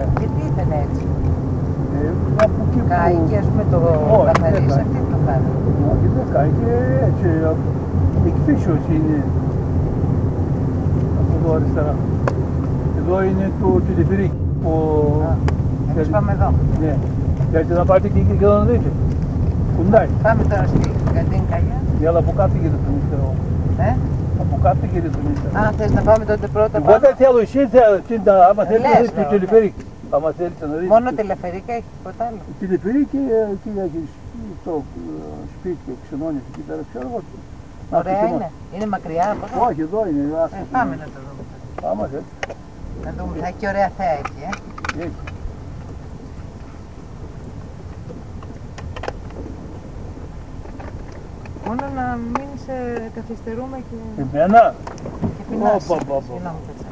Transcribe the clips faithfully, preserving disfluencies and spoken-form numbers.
Ναι. Γιατί ήταν έτσι? Ε, από εκεί που... Κάηκε, ας πούμε, το Όχι, δεν καθαρίσατε, κάηκε. το κάνατε. Όχι, δεν κάηκε έτσι. Εκφύσεως είναι. Από εδώ αριστερά. Εδώ είναι το τηλεφυρίκι. Ο... Εμείς πάμε εδώ. Ναι. Γιατί να πάτε και εκεί και να δείτε. Κουντάει. Πάμε τώρα στη Κατίνκαγια. Ναι, αλλά από κάτω γίνεται το μυστήριο. Ε? Από κάτω γίνεται το μυστήριο. Α, θες να πάμε τότε πρώτα Εγώ πάνω. δεν θέλω, εσύ θέλετε, άμα θέλετε να Λες, δείτε το ναι. τηλεφυρίκι. Άμα θέλετε να δείτε. Μόνο τελεφερίκα έχει, τίποτα άλλο. Τηλεφυρίκι και έχει το σπίτι και ξενώνες εκεί πέρα, ξέρω εγώ. Ωραία είναι. Είναι μακριά από εδώ. Όχι, εδώ είναι. Ε, πάμε να το δούμε. Άμα θέλετε. Να δούμε, θα έχει ωραία θέα εκεί, ε. Έχει. Μόνο να μην σε καθυστερούμε και, Εμένα, και πεινάς. Ωπα, ωπα, ωπα. Συγγνώμη, κάτσε.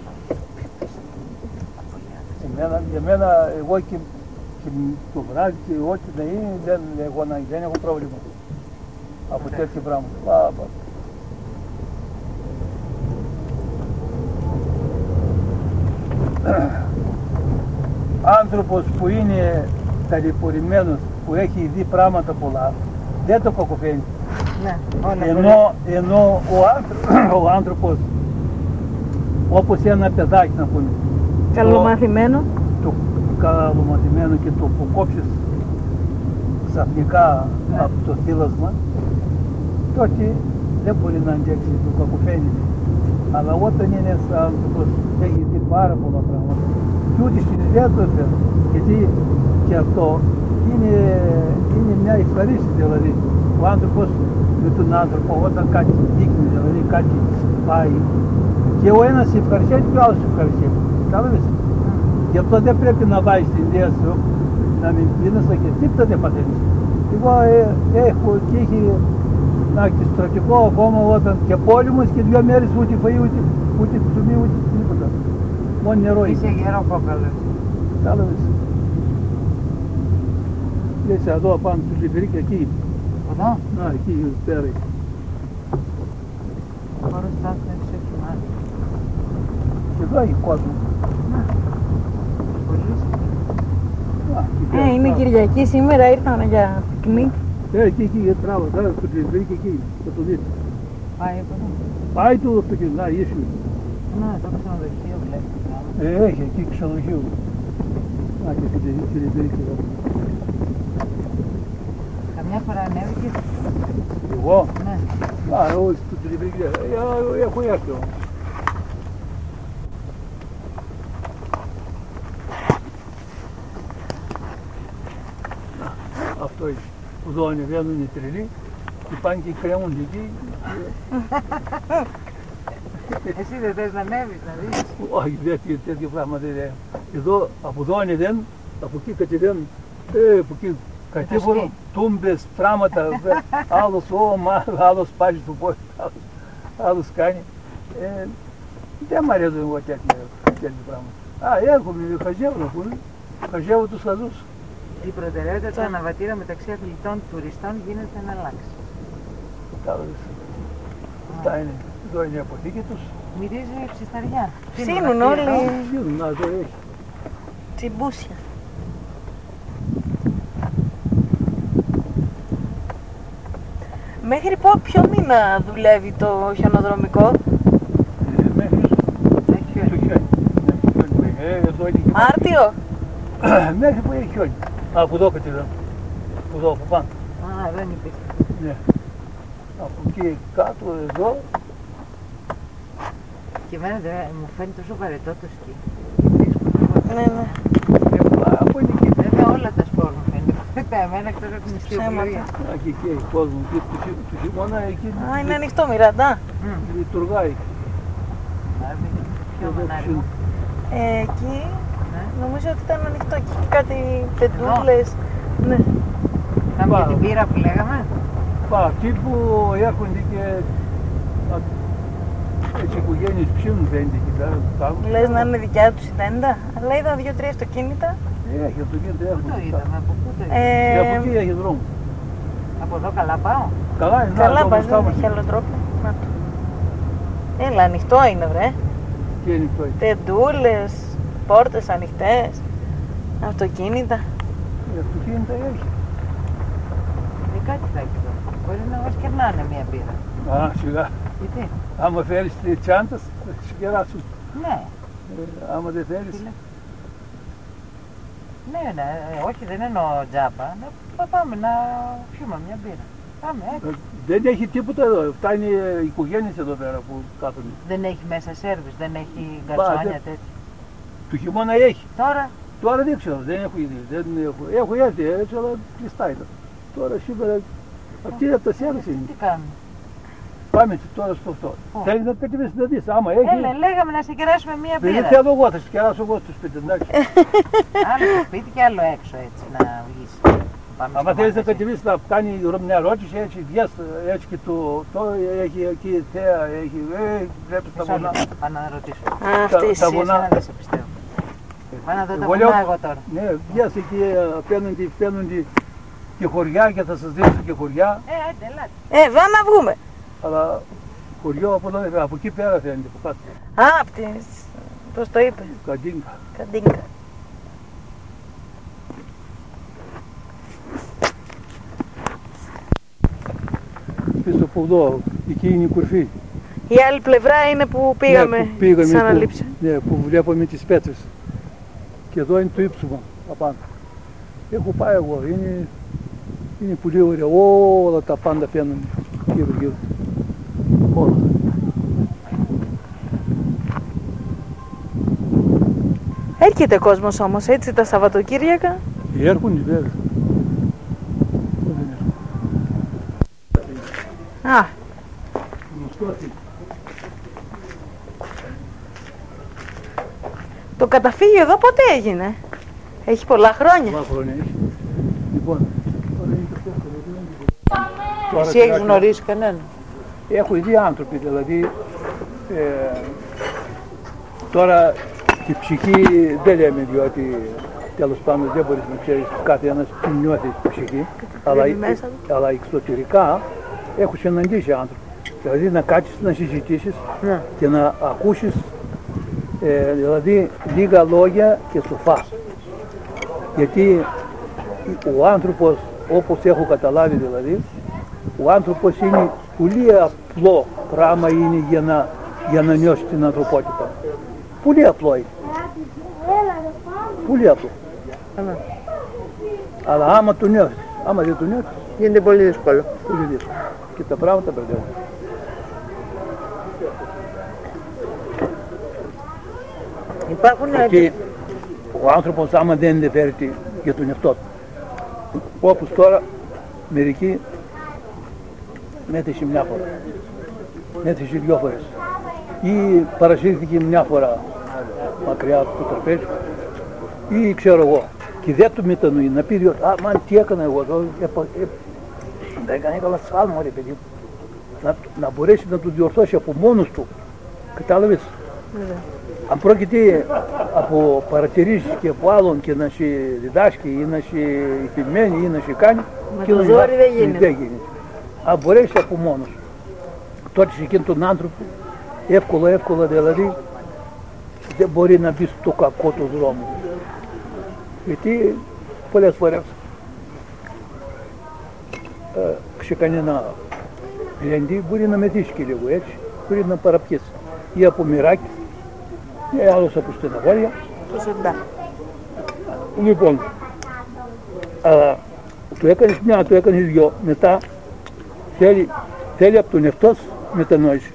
εμένα, για μένα, εγώ και, και το βράδυ και ό,τι να είναι, δεν έχω, ανάγκη, δεν έχω πρόβλημα. Από Ωραία. τέτοια πράγματα. Πα, πα. Άνθρωπος που είναι ταλαιπωρημένος, που έχει δει πράγματα πολλά, δεν το κακοφαίνει. Ναι, όλα Ενώ, ενώ ο, άνθρω- ο άνθρωπος, όπως ένα παιδάκι να πούμε, Καλομαθημένο. το καλομαθημένο και το αποκόψεις ξαφνικά Ναι. από το θύλασμα, τότε δεν μπορεί να αντέξει, το κακοφαίνει. Αλλά όταν είναι ένας άνθρωπος έχει δει πάρα πολλά πράγματα, και ούτε στην ιδέα του έφερε, γιατί και αυτό είναι, είναι μια ευχαρίστηση, δηλαδή ο άνθρωπος με τον άνθρωπο όταν κάτι δείχνει, δηλαδή κάτι πάει και ο ένας ευχαριστιέται και ο άλλος ευχαριστιέται. Κατάλαβες. Γι' αυτό δεν πρέπει να βάζεις την ιδέα σου να μην πίνεις και τίποτα δεν πατέρεις. Εγώ ε, έχω τύχει να και στρατικό ακόμα όταν και πόλεμος και δύο μέρες ούτε φαΐ, ούτε, ούτε ψωμί, ούτε τίποτα. Μόνο νερό Είσαι είχε. γερό κόκαλος. Κατάλαβες. Είσαι εδώ πάνω του Λιβυρίκη εκεί. Εδώ, Να, εκεί πέρα. χώρος στάθμου έξω έχει μάθει. Και εδώ έχει κόσμο. Πολύ. Α, εκεί πέρα. Ε, είναι Α, Κυριακή σήμερα, ήρθαμε για πικνίκ. Ε, εκεί, εκεί, μπράβο, τώρα στο Λιβυρίκη εκεί, θα το δείτε. Πάει από εδώ. Πάει το αυτοκίνητο, να, ίσου. Να, εδώ ξενοδοχείο βλέπεις. Ε, έχει εκεί ξενοδοχείο. Να, και στην Λιβυρίκη εδώ. Καμιά φορά ανέβηκες. Εγώ, Ναι. α, εγώ στο Λιβυρίκη, ε, έχω έρθει όμως. Αυτό είναι. Εδώ ανεβαίνουν οι τρελοί και πάνε και κρέμονται εκεί. Εσύ δεν θες να ανέβεις, να δεις. Όχι, τέτοιο, τέτοιο πράγμα δεν είναι. Εδώ, από εδώ ανεβαίνουν, από εκεί κατεβαίνουν, ε, από εκεί κατέβαινουν ski. τούμπες, πράγματα, δε, άλλος όμα, άλλος πάλι στο πόδι, άλλος, άλλος κάνει. Ε, δεν μ' αρέσουν εγώ τέτοια, τέτοια πράγματα. Α, έρχομαι, χαζεύω να πούμε, χαζεύω τους χαζούς. Η προτεραιότητα του αναβατήρα μεταξύ αθλητών τουριστών γίνεται να αλλάξει. Κατάλαβες. Αυτά είναι, εδώ είναι η αποθήκη τους. Μυρίζει ψισταριά. Ψήνουν αυτή όλοι. εδώ. Ψήνουν, να, εδώ έχει. Τσιμπούσια. Μέχρι πό, ποιο μήνα δουλεύει το χιονοδρομικό? Ε, μέχρι Έχει το χιόνι. χιόνι. Μέχρι το χιόνι που έχει. Ε, εδώ είναι και Μάρτιο. μέχρι που έχει χιόνι. Α, από εδώ κατεβαίνω. Από εδώ, από πάνω. Α, δεν υπήρχε. Ναι. Από εκεί κάτω, εδώ. Και εμένα δεν μου φαίνεται τόσο βαρετό το σκι. Ναι, ναι. Ε, από είναι εκεί. Βέβαια όλα τα σπορ μου φαίνεται. Εμένα εκτός από την ιστιοπλοεία. Α, και εκεί έχει κόσμο. Και του χει- του χειμώνα εκεί Α, είναι ανοιχτό, Μιραντά. λειτουργάει. Πιο Εδώ μανάριμο. Ε, εκεί Ναι. νομίζω ότι ήταν ανοιχτό και είχε κάτι πεντούλες. Ναι. Πάμε για Πάω. την πύρα που λέγαμε. Πα, αυτοί που έρχονται και α, έτσι οικογένειες ψήνουν φαίνεται εκεί πέρα. Κάνουν. Λες να είναι δικιά τους η τέντα. Αλλά είδα δύο-τρία αυτοκίνητα. Ε, Έχει αυτοκίνητα, Πού το έρχονται. είδαμε, από πού το είδαμε. Και από Ε, εκεί έχει δρόμο. Από εδώ καλά πάω. Καλά είναι, να, καλά εδώ πας, μπροστά δεν μας. έχει άλλο τρόπο. Να το. Έλα, ανοιχτό είναι βρε. Και είναι αυτό. Τεντούλες, πόρτες ανοιχτές. Αυτοκίνητα. Η αυτοκίνητα έχει. Ε, κάτι θα έχει εδώ. Μπορεί να μας κερνάνε μία μπύρα. Α, σιγά. Γιατί? Άμα φέρεις τη τσάντα, θα σε κεράσουν. Ναι. Ε, άμα δεν φέρεις. Τι λέ- Ναι, ναι, ε, όχι δεν εννοώ τζάπα. Να πάμε να πιούμε μια μπύρα. Πάμε, έτσι. Ε, Δεν έχει τίποτα εδώ. Φτάνει οι οικογένειες εδώ πέρα που κάθονται. Δεν έχει μέσα σέρβις, δεν έχει Μπα, γκαρσόνια δεν- τέτοια. Του χειμώνα έχει. Τώρα, Τώρα δεν ξέρω, δεν έχω ήδη. Δεν έχω, έχω έρθει έτσι, αλλά κλειστά ήταν. Τώρα σήμερα αυτή είναι τα σέρβις τι είναι. κάνουμε. Πάμε τώρα στο αυτό. Πού? Θέλεις να κατεβείς να δεις, άμα έχει. Έλα, λέγαμε να σε κεράσουμε μία Δεν μπύρα. θέλω εγώ, θα σε κεράσω εγώ στο σπίτι, εντάξει. Άλλο στο σπίτι και άλλο έξω έτσι να βγεις. Πάμε Άμα στο θέλεις να μαγαζί. κατεβείς να κάνει μια ερώτηση, έτσι βγες, έτσι και το, το έχει εκεί θέα, έχει, ε, βλέπεις τα Μισό βουνά. λεπτό, πάω να ρωτήσω. Α, αυτή τα εσύ. βουνά. Εσένα δεν σε πιστεύω. Πάω να δω τα Εγώ βουνά λέω- εγώ τώρα. Ναι, βγες εκεί απέναντι, απέναντι και χωριά και θα σας δείξω και χωριά, Ε, άντε, ελάτε. Ε, πάμε να βγούμε. αλλά χωριό από, εδώ, από εκεί πέρα φαίνεται, από κάτω, Α, απ' τη... πώς το είπε. Καντίνκα. Καντίνκα. Πίσω από εδώ, εκεί είναι η κορφή. Η άλλη πλευρά είναι που πήγαμε, Ναι, που πήγαμε σαν που- αναλήψη. Ναι, που βλέπαμε τις πέτρες. Και εδώ είναι το ύψωμα απάνω. Έχω πάει εγώ, είναι, είναι πολύ ωραία, όλα τα πάντα φαίνονται γύρω γύρω. Όλα. Έρχεται κόσμος όμως έτσι τα Σαββατοκύριακα. Έρχονται βέβαια. Δεν έρχονται. Α, Γνωστό αυτή. το καταφύγιο εδώ πότε έγινε. Έχει πολλά χρόνια. Πολλά χρόνια έχει. Λοιπόν, τώρα είναι το δεύτερο. Τώρα Εσύ έχεις τουλάχιστον γνωρίσει κανέναν. Έχω δει άνθρωποι, δηλαδή ε, τώρα η ψυχή δεν λέμε, διότι τέλος πάντων δεν μπορείς να ξέρεις κάθε ένας τι νιώθει η ψυχή, αλλά, μέσα του. αλλά εξωτερικά έχω συναντήσει άνθρωποι. Δηλαδή να κάτσεις να συζητήσεις Ναι. και να ακούσεις ε, δηλαδή λίγα λόγια και σοφά. Γιατί ο άνθρωπος, όπως έχω καταλάβει δηλαδή, ο άνθρωπος είναι πολύ απλό πράγμα είναι για να, για να νιώσει την ανθρωπότητα. Πολύ απλό είναι. Πολύ απλό. Καλά. Αλλά άμα το νιώθεις, άμα δεν το νιώθεις, Γίνεται πολύ δύσκολο. πολύ δύσκολο. Και τα πράγματα μπερδεύουν. Υπάρχουν Και ο άνθρωπος άμα δεν ενδιαφέρεται για τον εαυτό του. Όπως τώρα μερικοί μέτρησε μια φορά, μέτρησε δυο φορές ή παρασύρθηκε μια φορά μακριά από το τραπέζι ή ξέρω εγώ και δεν του μετανοεί να πει διότι «Α, μαν, τι έκανα εγώ εδώ, έπα, ε, δεν έκανε καλά σφάλμα ρε παιδί μου». Να, να μπορέσει να το διορθώσει από μόνος του, κατάλαβες. Αν πρόκειται από παρατηρήσεις και από άλλον και να σε διδάσκει ή να σε επιμένει ή να σε κάνει, Με και το να- ζόρι δεν γίνεται. δεν γίνεται. Αν μπορέσει από μόνος, τότε σε εκείνον τον άνθρωπο εύκολα εύκολα δηλαδή δεν μπορεί να μπει στο κακό του δρόμο. Γιατί πολλές φορές ε, ξεκάνει ένα γλέντι, μπορεί να μεθύσει και λίγο έτσι, μπορεί να παραπιέσει ή από μοιράκι ή άλλος από στεναχώρια. το σεντά. Λοιπόν, αλλά το έκανες μια, το έκανες δυο, μετά θέλει, θέλει από τον εαυτό σου μετανόηση.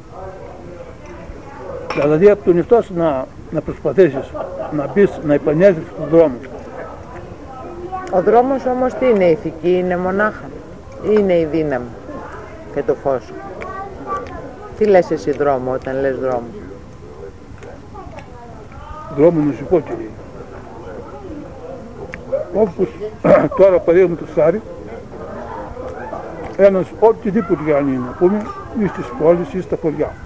Δηλαδή από τον εαυτό σου να, να προσπαθήσεις να μπεις, να επανέλθεις στον δρόμο. Ο δρόμος όμως τι είναι, η ηθική είναι μονάχα ή είναι η δύναμη και το φως. Τι λες εσύ δρόμο όταν λες δρόμο. Δρόμο να σου πω τι είναι. Όπως τώρα παραδείγματος χάρη, ένας οτιδήποτε κι αν είναι, να πούμε, ή στις πόλεις ή στα χωριά.